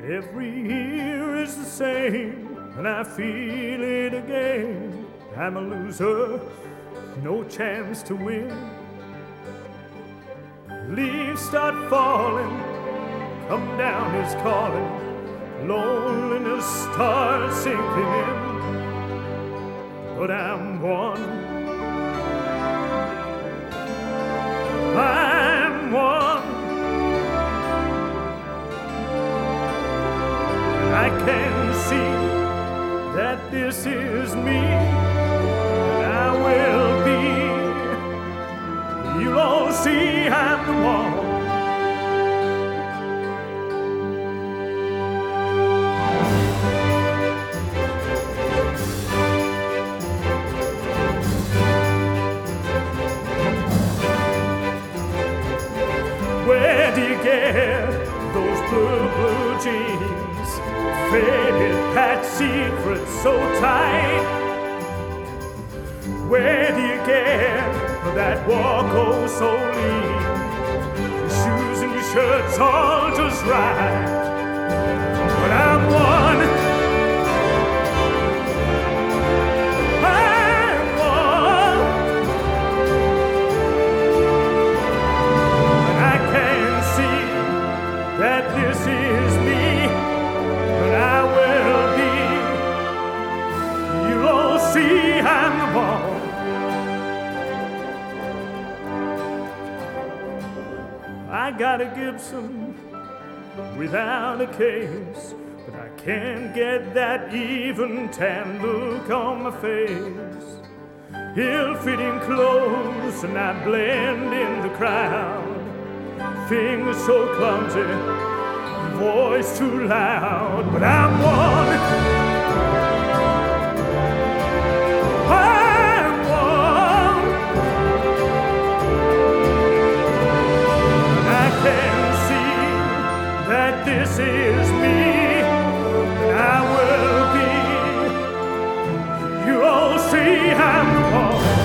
Every year is the same, and I feel it again. I'm a loser, no chance to win. Leaves start falling, come down is calling. Loneliness starts sinking in, but I'm one. I'm one. I can see that this is me, and I will be. You'll all see I'm the one. Where do you get those blue jeans? Faded patch secrets so tight. Where do you get that walk oh so lean? Your shoes and your shirt's all just right. But I'm one. I'm one. And I can see that this is me. But I will be. You'll all see I'm the one. I got a Gibson without a case, but I can't get that even tan look on my face. Ill-fitting clothes and I blend in the crowd. Fingers so clumsy, voice too loud, but I'm one. I'm one. And I can see that this is me, and I will be. You all see I'm the one.